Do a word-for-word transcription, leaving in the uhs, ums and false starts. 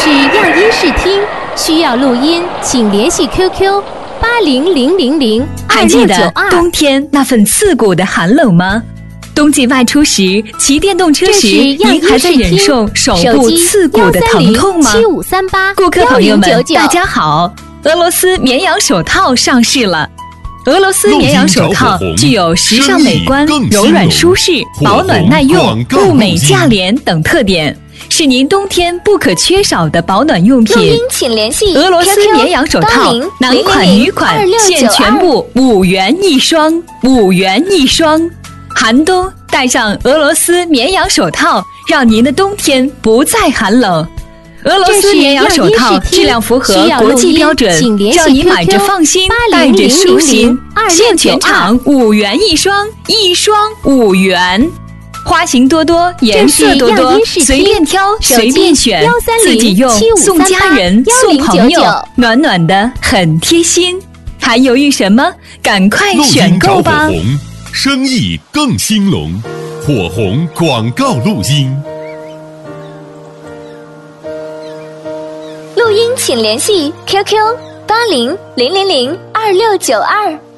是样音视听，需要录音请联系 Q Q 八零零零零二六九二。 冬天那份刺骨的寒冷吗？冬季外出时骑电动车时，您还在忍受手部刺骨的疼痛吗？ 七五三八顾客朋友们，大家好！俄罗斯绵羊手套上市了。俄罗斯绵羊手套具有时尚美观、柔软舒适、保暖耐用、物美价廉等特点，是您冬天不可缺少的保暖用品。 录音请联系俄罗斯绵羊手套，男款女款现全部五元一双，五元一双。寒冬戴上俄罗斯绵羊手套，让您的冬天不再寒冷。俄罗斯绵羊手套质量符合国际标准，让你买着放心，戴着舒心。现全场五元一双，一双五元。花型多多，颜色多多，随便挑，随便选，自己用，送家人，送朋友，暖暖的，很贴心。还犹豫什么？赶快选购吧！ 录音找火红，生意更兴隆。火红广告录音。 录音请联系 Q Q 八零零零零二六九二。